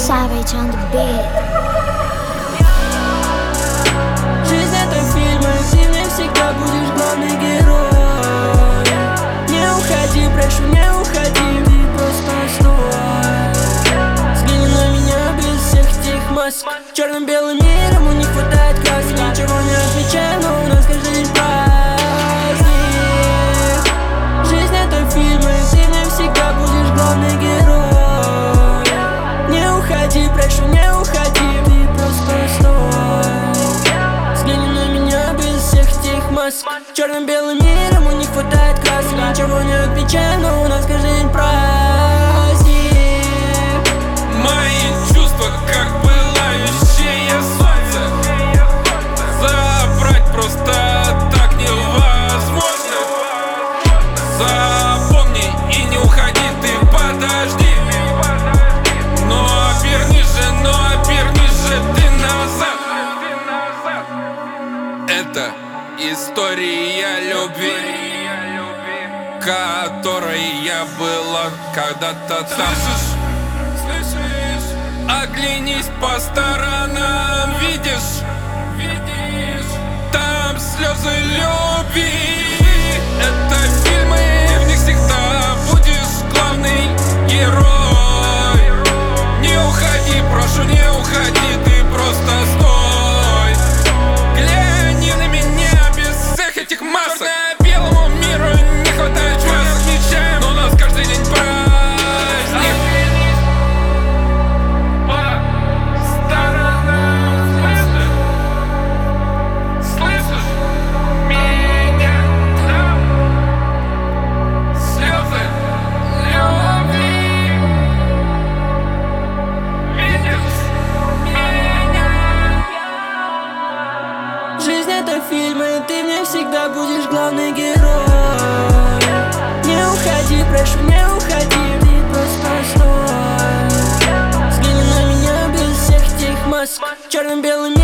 Savage on the beat. Жизнь — это фильм, и ты мне всегда будешь главный герой. Не уходи, прошу, не уходи, ты просто стой. Взгляни на меня без всех этих масок. Черно-белым миром ему не хватает красок. Ничего не отвечаю, но у нас каждый день праздник. Жизнь — это фильм, и ты мне всегда будешь главный герой. Не уходи, прошу, не уходи, ты просто стой. Взгляни на меня без всех этих масок. Черно-белым миром ему не хватает красок. Ничего не отвечаю, но у нас каждый день праздник. Мои чувства как пылающее солнце. Забрать просто так невозможно. Запомни и не уходи, ты подожди. Но обернись же ты назад. Это история любви, которой я была когда-то там. Оглянись по сторонам, видишь? Там слезы любви. Это фильмы, в них всегда будешь главный герой. Не уходи, прошу, не уходи, ты просто стой. Гляни на меня без всех этих масок. Черно-белому миру не хватает красок. Отмечаем, но у нас каждый день праздник. Жизнь — это фильм, и ты мне всегда будешь главный герой. Не уходи, прошу, не уходи, ты просто стой. Взгляни на меня без всех этих масок. Черно-белым